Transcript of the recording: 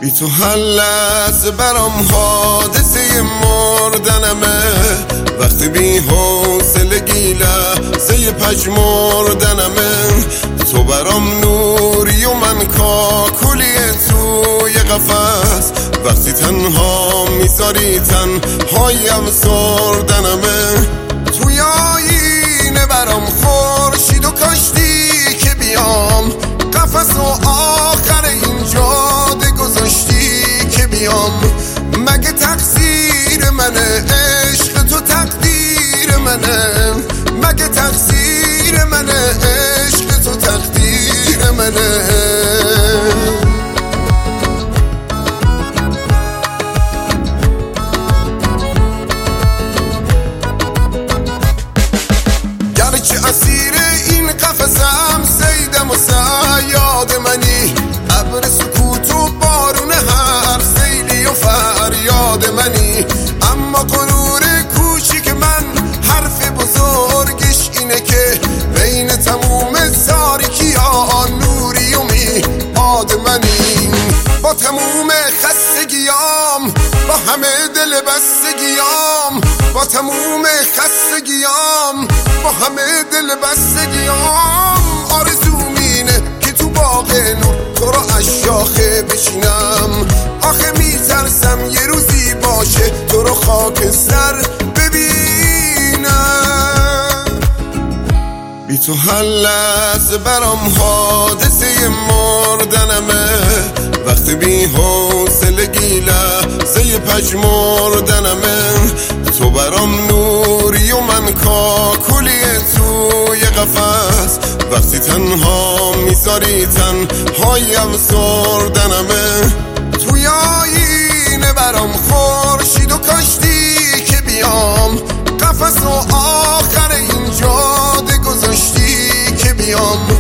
بی تو هر لحظه برام حادثه مردنمه، وقتی بی حوصلگی لحظه پژمردنمه. تو برام نوری و من کاکلی توی قفس، وقتی تنها میذاری تنهایم سردنمه. توی آینه برام خورشید و کاشتی که بیام، قفس و آخر این جاده گذاشتی که بیام. مگه تقصیر منه عشق تو تقدیر منه؟ مگه تقصیر منه عشق تو تقدیر منه؟ گرچه اسیر این قفسم سیدم و صیاد منی، ابر سکوت و بارون هر سیلی و فریاد منی. اما غرور کوچیک من حرف بزرگش اینه که بین تموم تاریکی‌ها نوری و میعاد منی. با تموم خستگیام، با همه دل بستگیام، با تموم خستگیام، با همه دل بستگیام، آرزوم اینه که تو باغ نور تو رو از شاخه بشینم. آخه میترسم یه روزی باشه تو رو خاکستر ببینم. بی تو هر لحظه برام حادثه مردنمه، وقتی بی حوصلگی لحظه پژمردنمه. تو برام نوری و من کاکلی توی قفس، وقتی تنها میذاری تنهایم سردنمه. توی آینه برام خورشید و کاشتی که بیام، قفس و آخر این جاده گذاشتی که بیام.